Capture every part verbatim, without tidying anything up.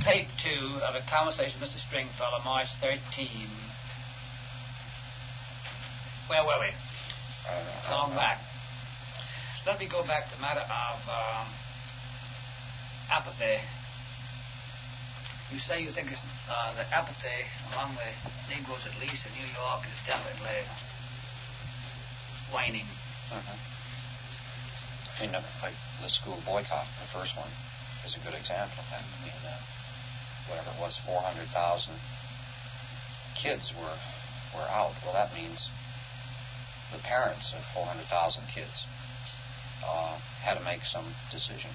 tape two of a conversation with Mister Stringfellow, March thirteenth. Where were we? Uh, Long back. Let me go back to the matter of um, apathy. You say you think it's, uh, that apathy among the Negroes, at least in New York, is definitely waning. Mm-hmm. I mean, uh, like the school boycott, the first one, is a good example of that. I mean, uh, whatever it was, four hundred thousand kids were were out. Well, that means the parents of four hundred thousand kids uh, had to make some decision.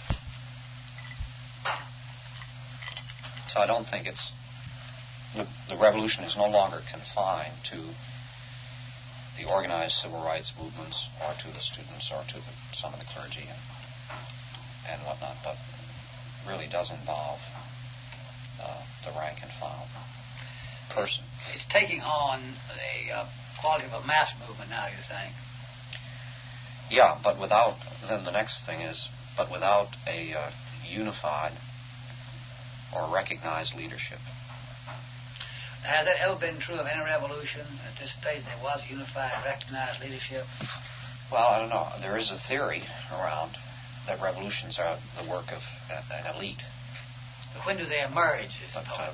So I don't think it's the, the revolution is no longer confined to the organized civil rights movements or to the students or to the, some of the clergy and, and whatnot, but really does involve uh, the rank and file person. It's, it's taking on the uh, quality of a mass movement now, you're saying? Yeah, but without, then the next thing is, but without a uh, unified or recognized leadership. Has that ever been true of any revolution? At this stage there was unified, recognized leadership? Well, I don't know. There is a theory around that revolutions are the work of an elite. But when do they emerge? Is But, uh,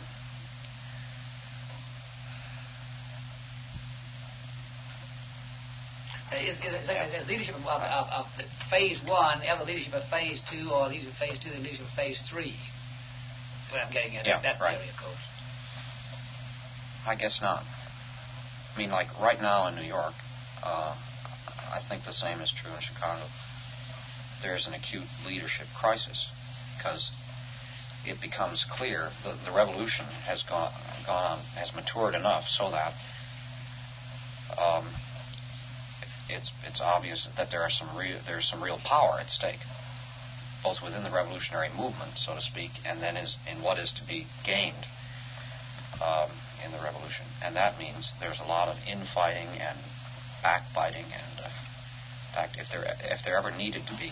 Is, is, is, is leadership of, of, of, of phase one ever leadership of phase two, or leadership of phase two and leadership of phase three? That's what I'm getting at. Yeah, that right. theory, of course. I guess not. I mean, like right now in New York, uh, I think the same is true in Chicago. There's an acute leadership crisis because it becomes clear that the revolution has gone, gone on, has matured enough so that um, it's it's obvious that there are some real there's some real power at stake, both within the revolutionary movement, so to speak, and then is in what is to be gained um, in the revolution. And that means there's a lot of infighting and backbiting. And uh, in fact, if there if there ever needed to be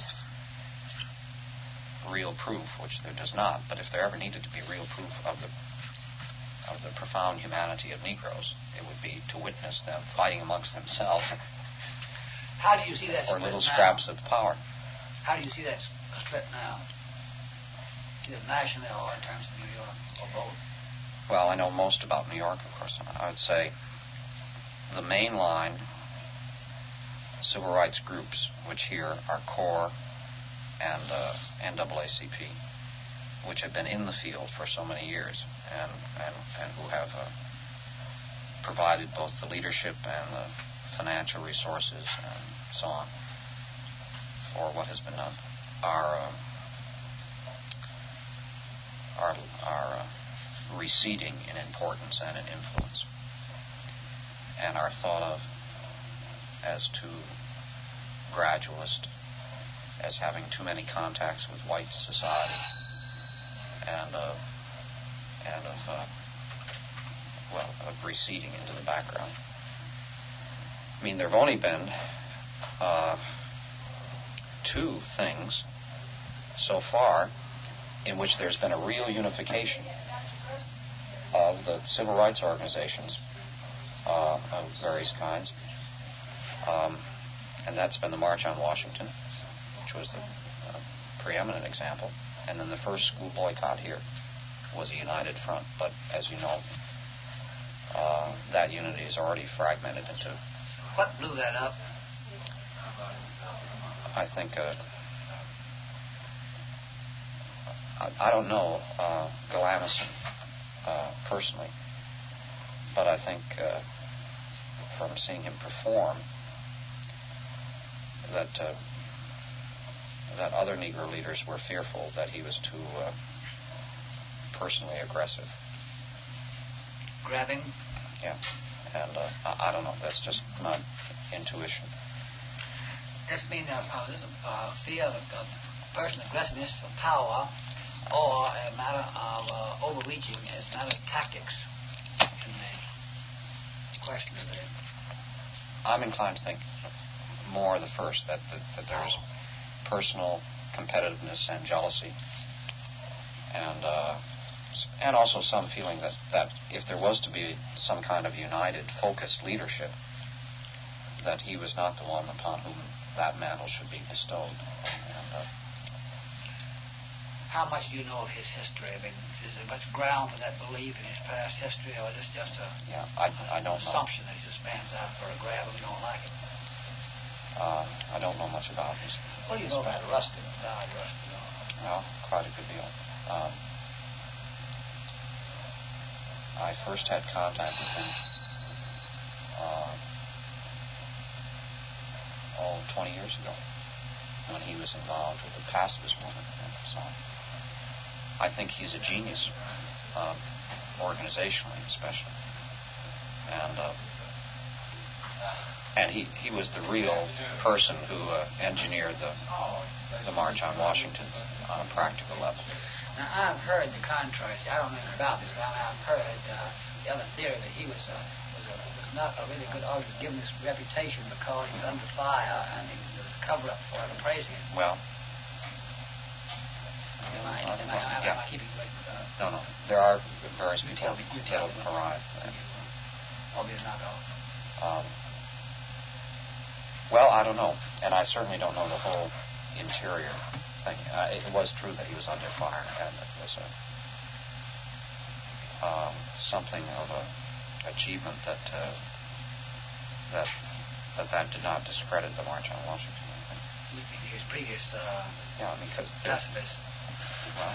real proof, which there does not, but if there ever needed to be real proof of the of the profound humanity of Negroes, it would be to witness them fighting amongst themselves. How do you see that or split little now? scraps of power. How do you see that split now? Either nationally or in terms of New York, or both? Well, I know most about New York, of course. I would say the mainline civil rights groups, which here are CORE and uh, N double A C P, which have been in the field for so many years and, and, and who have uh, provided both the leadership and the financial resources and so on for what has been done, are uh, are, are uh, receding in importance and in influence, and are thought of as too gradualist, as having too many contacts with white society, and uh, and of uh, well of receding into the background. I mean, there have only been uh, two things so far in which there's been a real unification of the civil rights organizations uh, of various kinds, um, and that's been the March on Washington, which was the uh, preeminent example, and then the first school boycott here was a united front. But as you know, uh, that unity is already fragmented into. What blew that up? I think, uh, I, I don't know uh, Galanison uh, personally, but I think uh, from seeing him perform that uh, that other Negro leaders were fearful that he was too uh, personally aggressive. Grabbing? Yeah. And uh, I, I don't know. That's just my intuition. This means uh, uh, this uh, fear of, of personal aggressiveness for power, or a matter of uh, overreaching as a matter of tactics in the question of it. I'm inclined to think more the first, that, that, that there's personal competitiveness and jealousy, and uh, and also some feeling that, that if there was to be some kind of united, focused leadership, that he was not the one upon whom that mantle should be bestowed. And, uh, How much do you know of his history? I mean, is there much ground for that belief in his past history, or is this just a yeah, I, I don't know. assumption that he just stands out for a grab and you don't like it? Uh, I don't know much about his. What do you know about Rustin? Don Rustin? Well, quite a good deal. Um, I first had contact with him uh, oh, twenty years ago when he was involved with the pacifist movement and so on. I think he's a genius, um, organizationally especially. And uh, and he, he was the real person who uh, engineered the the March on Washington on a practical level. Now, I've heard the contrary. I don't know anything about this, but I've heard uh, the other theory that he was, uh, was, a, was not a really good argument given this reputation because he was under fire and he was a cover-up for it, praising it. Well, Am I, am I, am I, yeah. am I keeping with, uh, no, no. There are various you people tell me, you who tell me. arrive there. Oh, you're not all. Um, well, I don't know, and I certainly don't know the whole interior thing. Uh, it was true that he was under fire, and it was a, um, something of a achievement that uh, that that that did not discredit the March on Washington. I think. His previous uh, Yeah, because pacifist. well,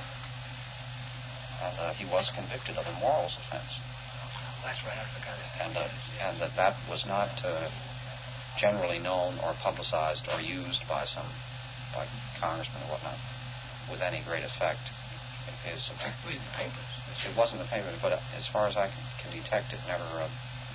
and uh, he was convicted of a morals offense. That's right, I forgot it. And, uh, and that that was not uh, generally known or publicized or used by some, by congressmen or whatnot, with any great effect. It, is, Read the papers. it wasn't the papers, but as far as I can, can detect, it never uh,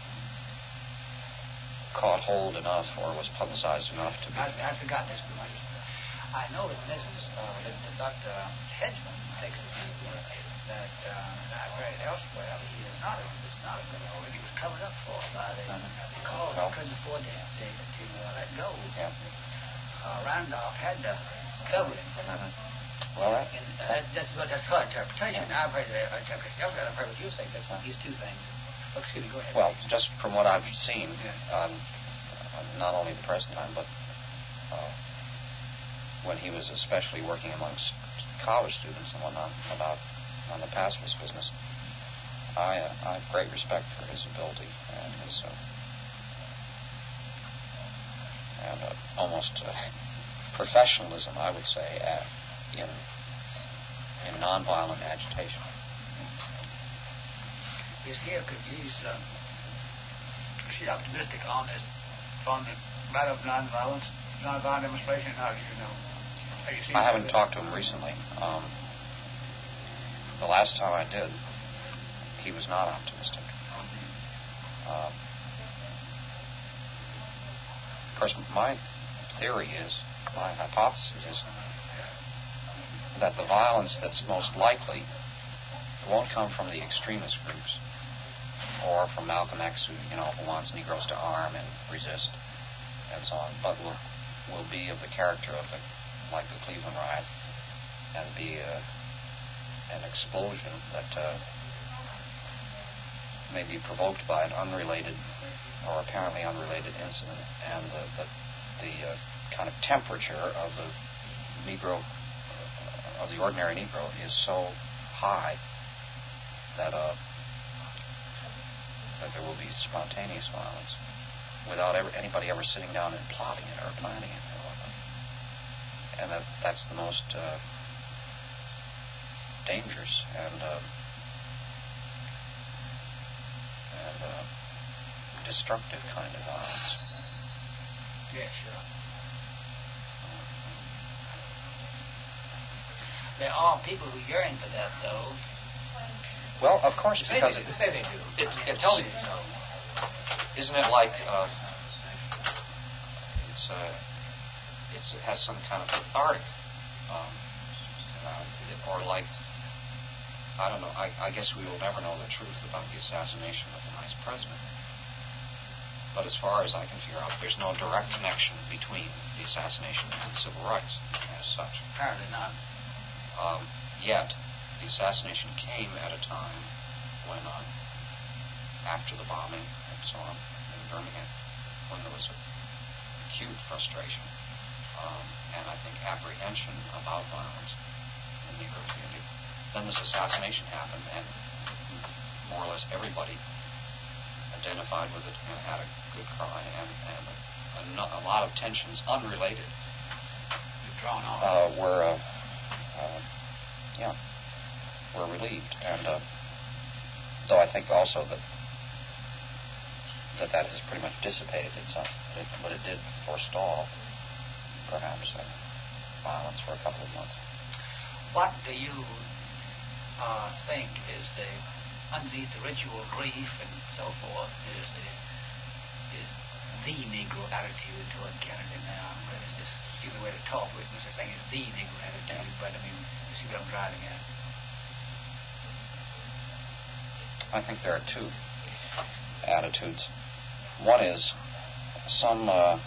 caught hold enough or was publicized enough to be. I, I forgot this. But I, just, I know that Missus Uh, that, that Doctor Hedgeman takes the view that uh, I've read it elsewhere. He is not. It's not a good order. He was covered up for by the Uh-huh. because Well. he couldn't afford to, to, to uh, let go. Yeah. Uh, Randolph had to cover him. Uh-huh. Well, that, And uh, that's what that's her interpretation. Yeah. I've heard that interpretation. I've heard what you say. That's these two things. Oh, excuse me. Go ahead. well, just from what I've seen, Yeah. um, not only the present time, but uh, when he was especially working amongst college students and whatnot about on the pacifist business, I, uh, I have great respect for his ability and his uh, and uh, almost uh, professionalism, I would say, uh, in in nonviolent agitation. Is he, he's, uh, is he optimistic on this, on the matter of nonviolence, nonviolent demonstration? How do you know? Have you seen I haven't that? talked to him recently. Um, the last time I did, he was not optimistic. Um, of course, my theory is, my hypothesis is, that the violence that's most likely won't come from the extremist groups or from Malcolm X, who, you know, who wants Negroes to arm and resist and so on, but will will be of the character of the, like the Cleveland riot, and be uh, an explosion that uh, may be provoked by an unrelated or apparently unrelated incident, and the the, the uh, kind of temperature of the Negro, uh, of the ordinary Negro, is so high that uh, that there will be spontaneous violence without ever, anybody ever sitting down and plotting it or planning it or whatnot. And that that's the most uh, dangerous and uh, and uh, destructive kind of violence. Yeah, sure. There are people who yearn for that, though. Well, of course, They because say it, they, say they do. it's, I mean, it's, tell me so. isn't it like uh, it's uh, it's it has some kind of cathartic, um, uh, or like I don't know. I, I guess we will never know the truth about the assassination of the vice president. But as far as I can figure out, there's no direct connection between the assassination and civil rights as such. Apparently not. Um, yet, the assassination came at a time when, uh, after the bombing and so on in Birmingham, when there was a acute frustration um, and I think apprehension about violence in the Negro community. Then this assassination happened, and more or less everybody identified with it and had a good cry, and, and a, a, a lot of tensions unrelated drawn off. Uh, were uh, uh, yeah were relieved, and uh, though I think also that that that has pretty much dissipated itself, but it, but it did forestall perhaps uh, violence for a couple of months. What do you uh, think is the underneath the ritual grief and so forth is the is the Negro attitude toward Kennedy now? That is just a stupid way to talk. There's no such thing as the Negro attitude, but I mean, you see what I'm driving at. I think there are two attitudes. One is some uh,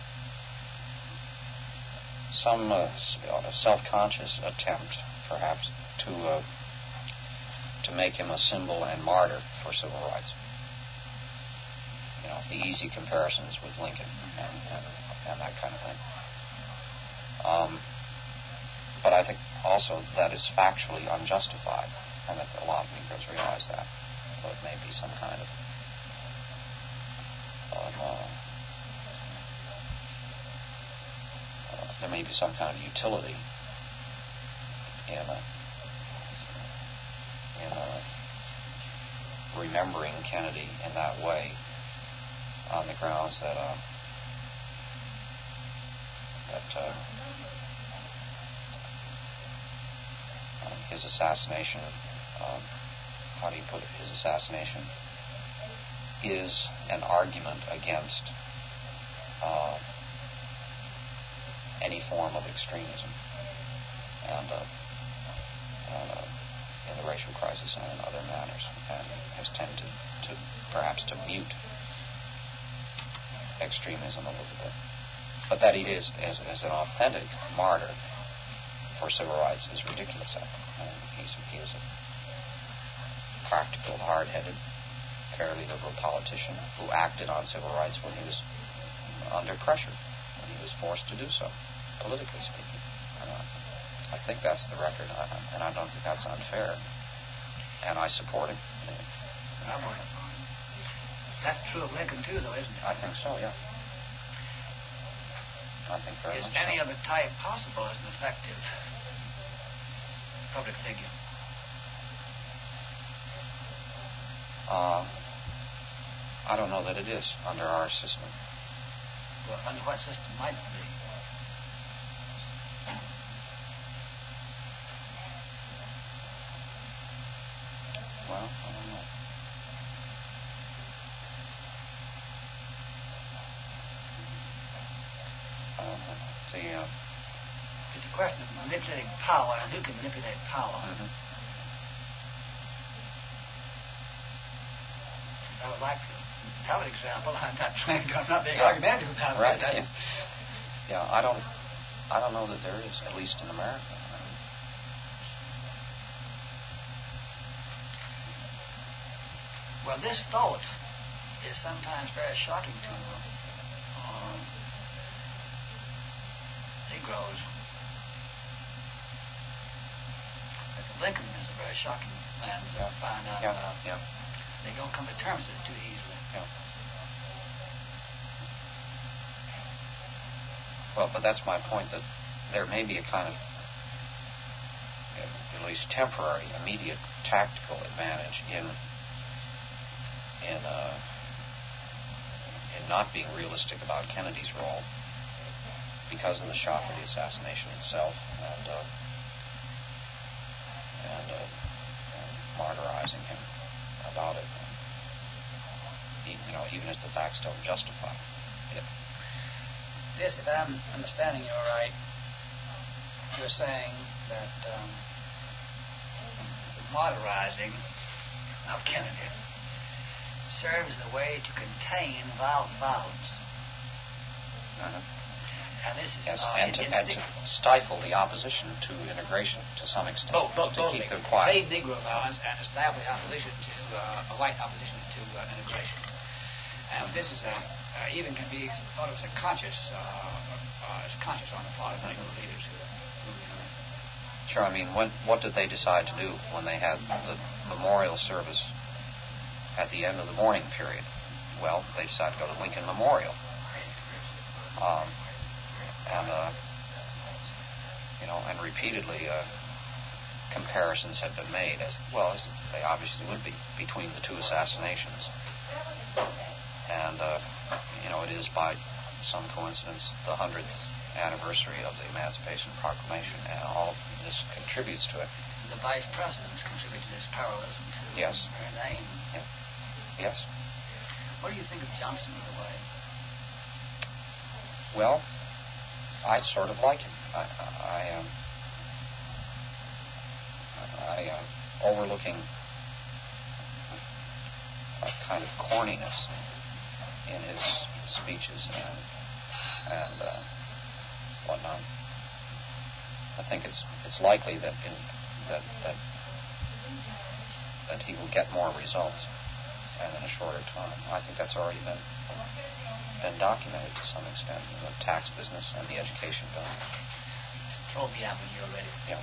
some uh, self-conscious attempt, perhaps, to uh, to make him a symbol and martyr for civil rights. You know, the easy comparisons with Lincoln and, and, and that kind of thing. Um, but I think also that is factually unjustified, and that a lot of Negroes realize that. So it may be some kind of, of uh, uh, there may be some kind of utility in a, in a remembering Kennedy in that way, on the grounds that uh, that uh, uh, his assassination, um, how do you put it, his assassination is an argument against uh, any form of extremism, and, uh, and uh, in the racial crisis and in other matters, and has tended to perhaps to mute extremism a little bit. But that he is as, as an authentic martyr for civil rights is ridiculous. I think. I mean, he's, he was a practical, hard-headed, fairly liberal politician who acted on civil rights when he was under pressure, when he was forced to do so, politically speaking. And, uh, I think that's the record, I, and I don't think that's unfair. And I support him. That's true of Lincoln, too, though, isn't it? I think so, yeah. I think very Is much any so. other type possible as an effective public figure? Uh, I don't know that it is under our system. Well, under what system might it be? Well, I don't know. Uh, the, uh, It's a question of manipulating power, and who can manipulate power? mm-hmm. I would like to have an example. I'm not trying to, I'm not being Yeah. argumentative about Right. this. Yeah. yeah, I don't, I don't know that there is, at least in America. Well, this thought is sometimes very shocking to um, Negroes. Lincoln is a very shocking man to Yeah. find out Yeah. about. Yeah. They don't come to terms with it too easily. Yeah. Well, but that's my point, that there may be a kind of, at least temporary, immediate tactical advantage in in uh, in not being realistic about Kennedy's role because of the shock of the assassination itself, and uh, and, uh, and martyrizing him about it. You know, even if the facts don't justify it. This, if I'm understanding you right, you're saying that um, the martyrizing of Kennedy serves as a way to contain violent violence. Uh-huh. And this is yes, uh, and, to, and to stifle the opposition to integration to some extent. Both, both, to both keep them things. quiet. Save Negro violence and establish opposition to uh, a white opposition to uh, integration. And this is a, uh, even can be thought of as a conscious, uh, uh, as conscious on the part of Negro leaders who. who Sure. I mean, when, what did they decide to do when they had the memorial service at the end of the mourning period? Well, they decided to go to Lincoln Memorial. Um, and, uh, you know, and repeatedly uh, comparisons have been made, as well as they obviously would be, between the two assassinations. And, uh, you know, it is by some coincidence the hundredth anniversary of the Emancipation Proclamation, and all of this contributes to it. The vice presidents contribute to this parallelism to yes. her name. Yeah. Yes. What do you think of Johnson, by the way? Well, I sort of like him. I, I am I, I, uh, overlooking a kind of corniness in his speeches and and uh, whatnot. I think it's it's likely that in, that that that he will get more results and in a shorter time. I think that's already been been documented to some extent in the tax business and the education bill. Throw me out when you're ready. Yeah.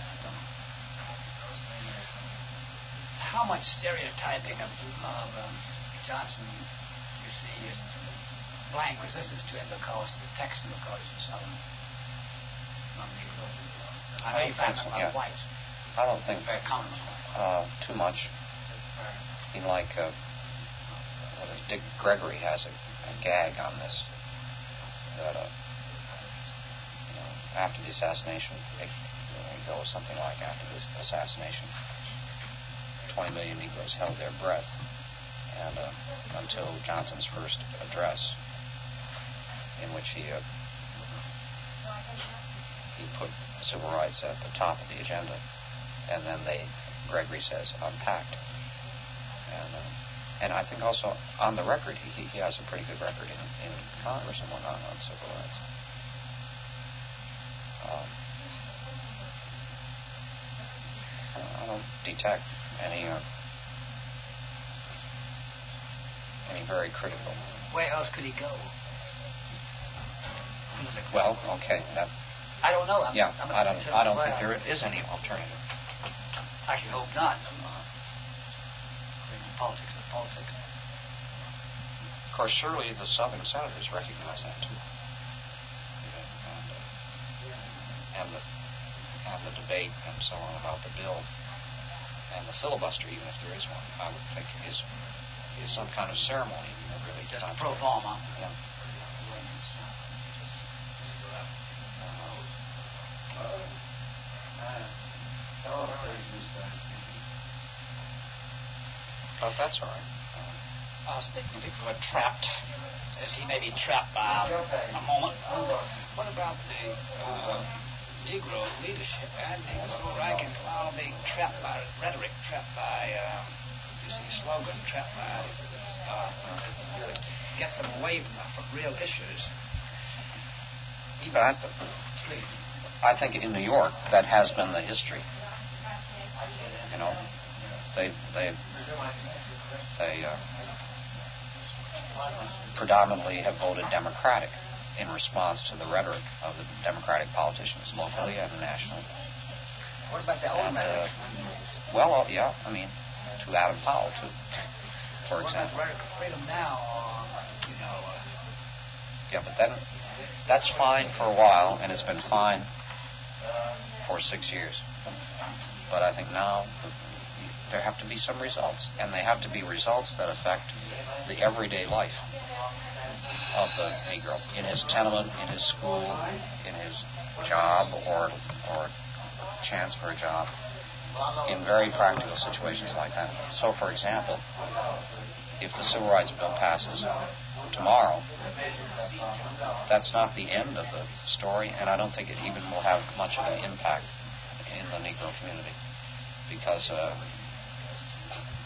How much stereotyping of, of um, Johnson you see is blank resistance to him because the text in the college is Southern, not Negro. I know you find a lot of whites. I don't think very common. Uh, too much. I mean, like uh, what is Dick Gregory has a, a gag on this that uh, you know, after the assassination, it, it goes something like after this assassination, twenty million Negroes held their breath, and uh, until Johnson's first address, in which he uh, he put civil rights at the top of the agenda, and then they, Gregory says, unpacked. And uh, and I think also on the record, he he has a pretty good record in, in Congress and whatnot on civil rights. Um, I don't detect any uh, any very critical. Where else could he go? Well, okay, that. I don't know. I'm, yeah, I'm I don't. I don't think there is any alternative. I should hope not. Politics is politics. Of course, surely the Southern senators recognize that too. And, uh, and the and the debate and so on about the bill and the filibuster, even if there is one, I would think is is some kind of ceremony. Really, just pro forma. Yeah. But that's all right. Uh, speaking of people who are trapped, as he may be trapped by a moment, what about the uh, Negro leadership and Negro rank and file being trapped by rhetoric, trapped by, um, you see, slogan, trapped by, uh, gets them away from, from real issues? I, I think in New York that has been the history. You know, they they they uh, predominantly have voted Democratic in response to the rhetoric of the Democratic politicians locally and nationally. What about the old uh, Well, uh, yeah, I mean, to Adam Powell too, for what example. What about radical freedom now? Uh, you know. Uh, yeah, but then that's fine for a while, and it's been fine for six years. But I think now there have to be some results, and they have to be results that affect the everyday life of the Negro in his tenement, in his school, in his job, or or chance for a job, in very practical situations like that. So, for example, if the Civil Rights Bill passes tomorrow, that's not the end of the story, and I don't think it even will have much of an impact in the Negro community, because uh,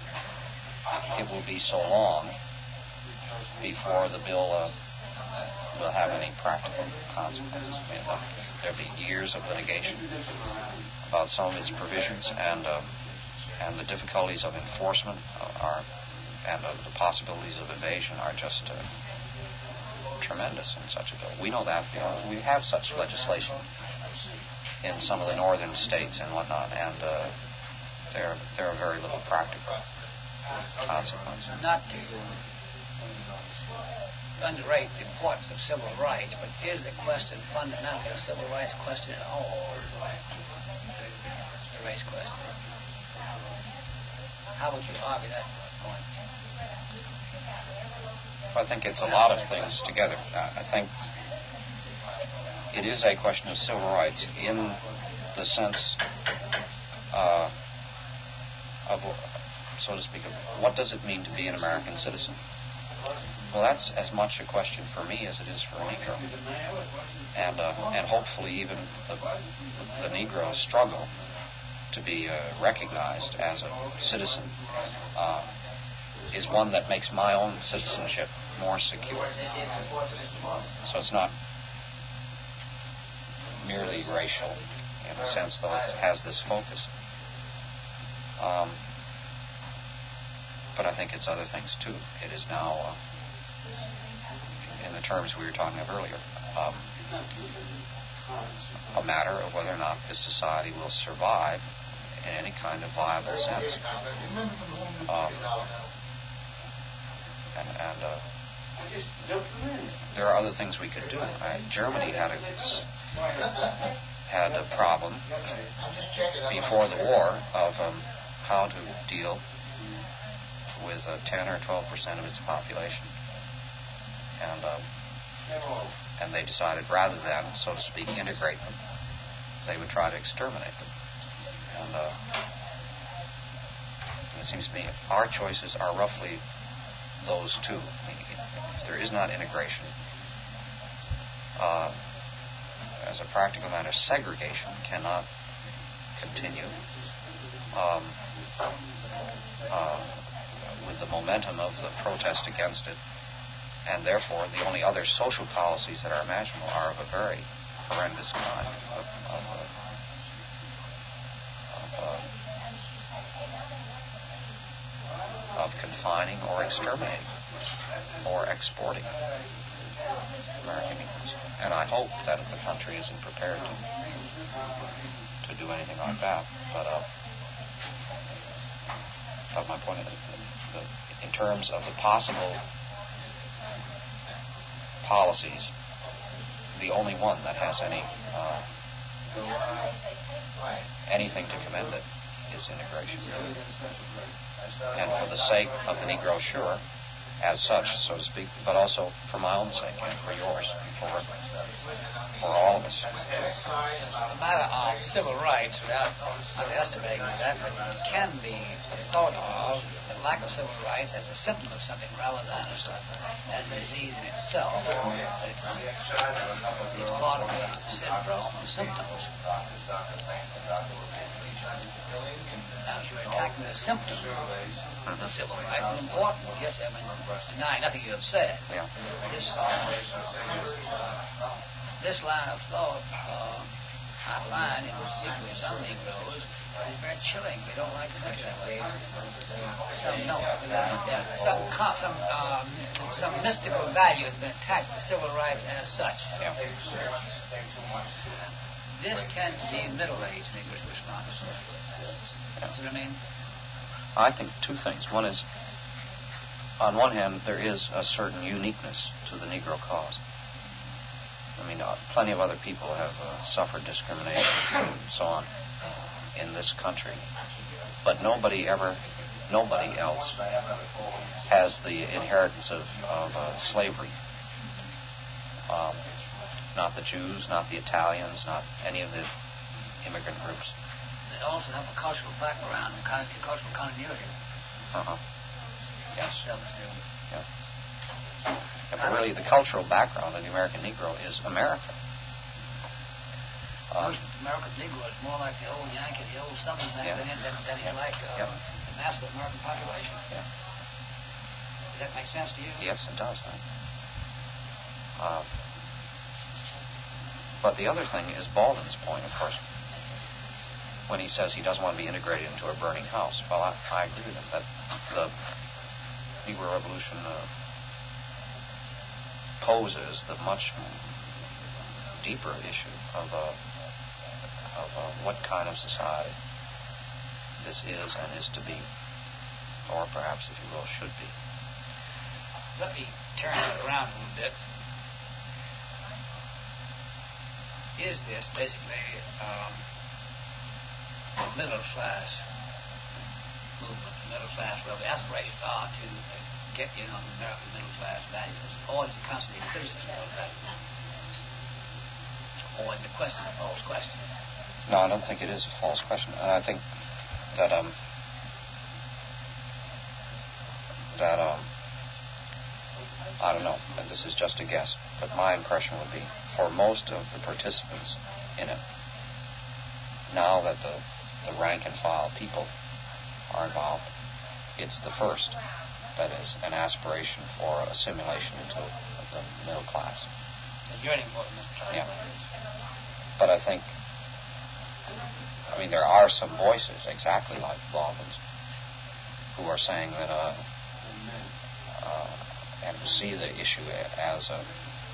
it will be so long before the bill uh, will have any practical consequences. I mean, there'll be years of litigation about some of its provisions, and uh, and the difficulties of enforcement are, and uh, the possibilities of evasion are just uh, tremendous in such a bill. We know that. You know, we have such legislation in some of the northern states and whatnot, and uh, there there are very little practical consequences. Not to underrate the importance of civil rights, but is the question fundamentally a civil rights question at all? The race question. How would you argue that point? I think it's a lot of things together. I think it is a question of civil rights in the sense uh, of, so to speak, of what does it mean to be an American citizen? Well, that's as much a question for me as it is for a Negro. And uh, and hopefully even the, the Negro struggle to be uh, recognized as a citizen uh, is one that makes my own citizenship more secure. So it's not merely racial in a sense, though it has this focus. Um, but I think it's other things too. It is now, uh, in the terms we were talking of earlier, um, a matter of whether or not this society will survive in any kind of viable sense. Um, and and uh, there are other things we could do. Uh, Germany had a had a problem before the war of um, how to deal with uh, ten or twelve percent of its population, and um, and they decided rather than, so to speak, integrate them, they would try to exterminate them. And uh, it seems to me our choices are roughly those two. I mean, if there is not integration, uh, as a practical matter, segregation cannot continue um, uh, with the momentum of the protest against it, and therefore the only other social policies that are imaginable are of a very horrendous kind of, of, uh, of, uh, of confining or exterminating or exporting American Negroes. And I hope that the country isn't prepared to to do anything like that. But uh, but my point is, the, the, in terms of the possible policies, the only one that has any uh, anything to commend it is integration. And for the sake of the Negro, sure, as such, so to speak, but also for my own sake and for yours, for for all of us. The matter of civil rights, without underestimating that, can be thought of, the lack of civil rights, as a symptom of something rather than as a, as a disease in itself. It's, it's part of the syndrome of symptoms. Now, if you're attacking the symptoms of the civil rights, it's important. Yes, I mean, denying nothing you have said. Yeah. This, uh, this line of thought, uh, I find, in particular some Negroes, is very chilling. They don't like to think that way. Some know. Yeah, some some um, some mystical value has been attached to civil rights as such. Yeah. This tends to be middle-aged Negroes' response. Yeah. See what I mean? I think two things. One is, on one hand, there is a certain uniqueness to the Negro cause. I mean, uh, plenty of other people have uh, suffered discrimination and so on in this country, but nobody ever, nobody else has the inheritance of, of uh, slavery. Um, not the Jews, not the Italians, not any of the immigrant groups. They also have a cultural background and kind of cultural continuity. Uh-huh. Yes. That was their Yeah. Yeah, but really, the cultural background of the American Negro is America. Um, Most American Negro is more like the old Yankee, the old Southern thing, Yeah. than, than, than he's Yeah. like uh, Yeah. the mass of the American population. Yeah. Does that make sense to you? Yes, it does. Huh? Uh, But the other thing is Baldwin's point, of course, when he says he doesn't want to be integrated into a burning house. Well, I, I agree with him that the Negro Revolution uh, poses the much deeper issue of, uh, of uh, what kind of society this is and is to be, or perhaps, if you will, should be. Let me turn it around a little bit. Is this basically um, a middle class movement, middle class, well, the aspirations are to get in on American middle class values, or is it constantly criticism of that? Or is the question a false question? No, I don't think it is a false question. And I think that, um, that, um, I don't know, and this is just a guess, but my impression would be for most of the participants in it, now that the, the rank and file people are involved, it's the first, that is, an aspiration for assimilation into the middle class. The yearning for the middle class. Yeah. But I think, I mean, there are some voices exactly like Baldwin's who are saying that, uh, uh, and who see the issue as a,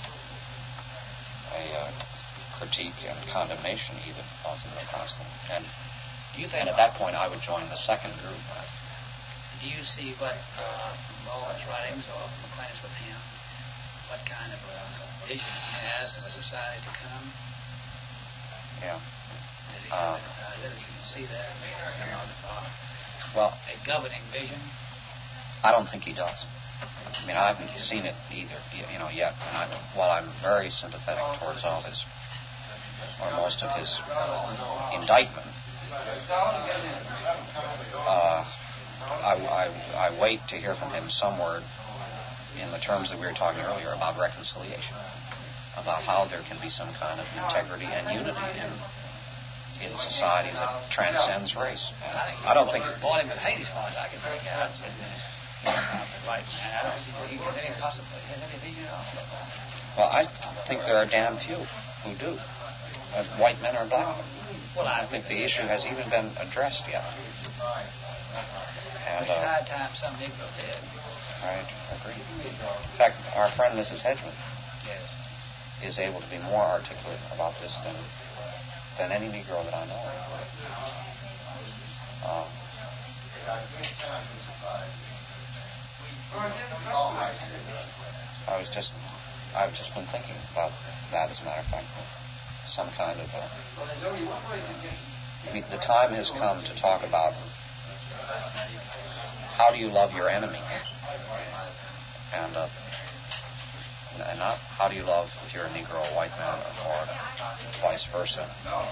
a uh, critique and condemnation even of the middle class thing. And, do you think and at that point, I would join the second group. Do you see what uh, from Baldwin's writings or from acquaintance with him, what kind of uh, vision he has of a society to come? Yeah. Does he Uh, have uh, literature to see that? Uh, well, a governing vision? I don't think he does. I mean, I haven't seen it either, you know, yet. And I, while I'm very sympathetic towards all his, or most of his indictment, uh, I, I, I wait to hear from him some word in the terms that we were talking earlier about reconciliation, about how there can be some kind of integrity and unity in in society that transcends race. I don't think Baldwin would hate as far as I can make out. Right. I don't see that he has any possibility, has any vision at all. Well, I think there are damn few who do, as white men or black men. Well, I think the issue has even been addressed yet. And, it's uh, high time some Negro did. Right, I agree. In fact, our friend Missus Hedgeman yes. is able to be more articulate about this than than any Negro that I know of. Um, I was just, I've just been thinking about that, as a matter of fact. Some kind of a, I mean, the time has come to talk about how do you love your enemy, and uh, and not how do you love if you're a Negro or a white man, or vice versa,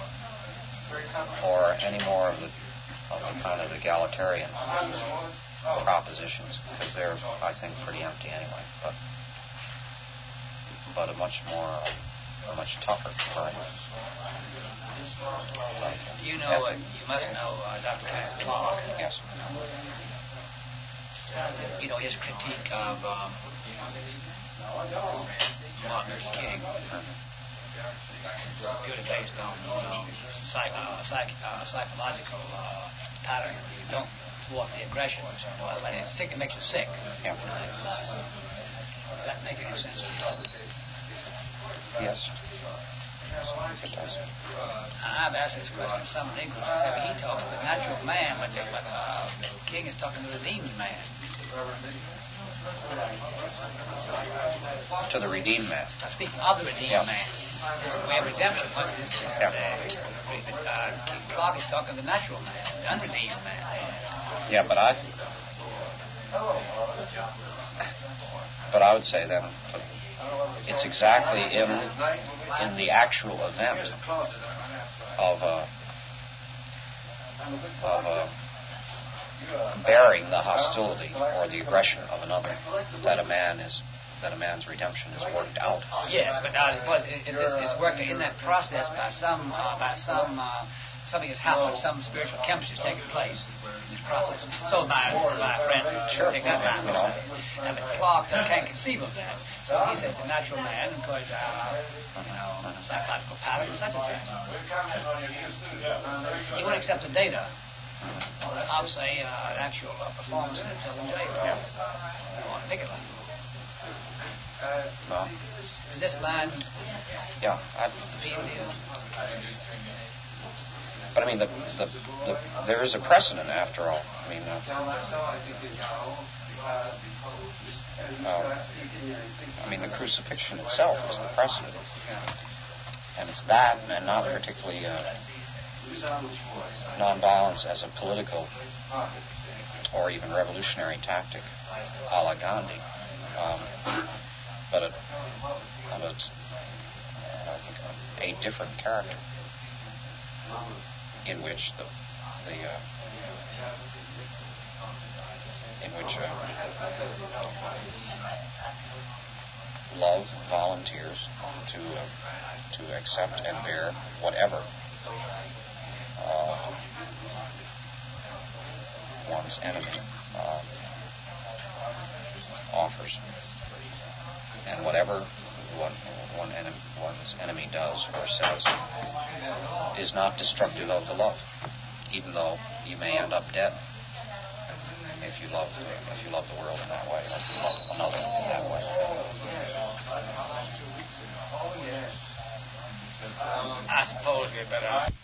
or any more of the of the kind of egalitarian propositions, because they're, I think, pretty empty anyway. But but a much more, a much tougher current. You know, uh, you must know uh, Doctor Kenneth Clark. Yes. You know his critique of um, Martin Luther King, purely based on uh, psych, uh, psych, uh, psychological uh, pattern. You don't thwart the aggression. Well, it's sick. It makes you sick. Yeah. Does that make any sense to you? Yes. It does. I've asked this question to some Negroes. They say, well, he talks to the natural man, but, but uh, King is talking to the redeemed man. To the redeemed man. Speaking of the redeemed Yeah. man, this is the way of redemption. What's this? this Yeah. uh, uh, King Clark is talking to the natural man, the unredeemed man. Yeah, but I, but I would say then, it's exactly in in the actual event of uh, of uh, bearing the hostility or the aggression of another that a man is that a man's redemption is worked out. Yes, but uh, it was it, it, this is worked in that process by some uh, by some uh, something has happened, some spiritual chemistry has taken place in this process. So my, my friend Sure. take that back. You know. And but Clark uh, can't conceive of that. So he says the natural man, because our you know, psychological pattern is such a thing. He won't accept the data. I'll say uh, an actual uh, performance until the day. On a picket line. Well, Is this line yeah. I, being used? but I mean, the, the, the, there is a precedent after all. I mean, uh, uh, I mean, the crucifixion itself is the precedent, and it's that, and not particularly uh, nonviolence as a political or even revolutionary tactic, a la Gandhi, um, but a, of a, I think a different character, in which the the uh, in which uh, love volunteers to uh, to accept and bear whatever uh, one's enemy uh, offers, and whatever one one enemy, one's enemy does or says is not destructive of the love, even though you may end up dead if you love if you love the world in that way, or if you love another in that way. I suppose we better